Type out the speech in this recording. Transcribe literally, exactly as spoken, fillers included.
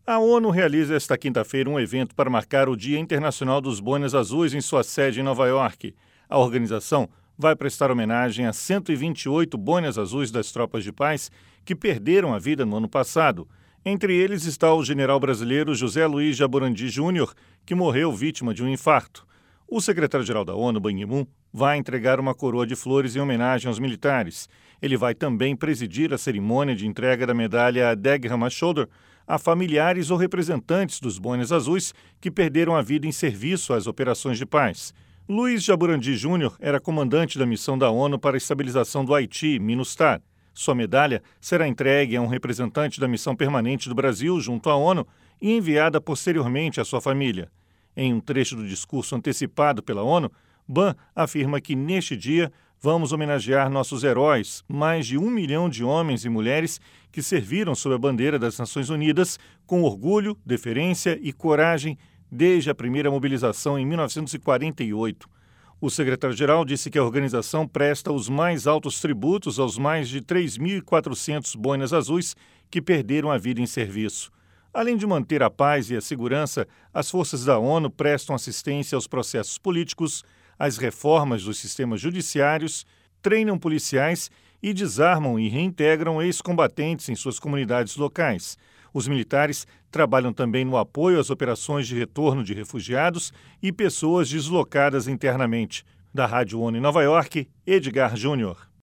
A ONU realiza esta quinta-feira um evento para marcar o Dia Internacional dos Boinas Azuis em sua sede em Nova York. A organização vai prestar homenagem a cento e vinte e oito boinas azuis das tropas de paz que perderam a vida no ano passado. Entre eles está o general brasileiro José Luiz Jaborandi Júnior, que morreu vítima de um infarto. O secretário-geral da ONU, Ban Ki-moon, vai entregar uma coroa de flores em homenagem aos militares. Ele vai também presidir a cerimônia de entrega da medalha Dag Hammarskjöld a familiares ou representantes dos boinas azuis que perderam a vida em serviço às operações de paz. Luiz Jaborandi Júnior era comandante da missão da ONU para a estabilização do Haiti, MINUSTAH. Sua medalha será entregue a um representante da missão permanente do Brasil junto à ONU e enviada posteriormente à sua família. Em um trecho do discurso antecipado pela ONU, Ban afirma que neste dia vamos homenagear nossos heróis, mais de um milhão de homens e mulheres que serviram sob a bandeira das Nações Unidas com orgulho, deferência e coragem desde a primeira mobilização em mil novecentos e quarenta e oito. O secretário-geral disse que a organização presta os mais altos tributos aos mais de três mil e quatrocentos boinas azuis que perderam a vida em serviço. Além de manter a paz e a segurança, as forças da ONU prestam assistência aos processos políticos, às reformas dos sistemas judiciários, treinam policiais e desarmam e reintegram ex-combatentes em suas comunidades locais. Os militares trabalham também no apoio às operações de retorno de refugiados e pessoas deslocadas internamente. Da Rádio ONU em Nova York, Edgar Júnior.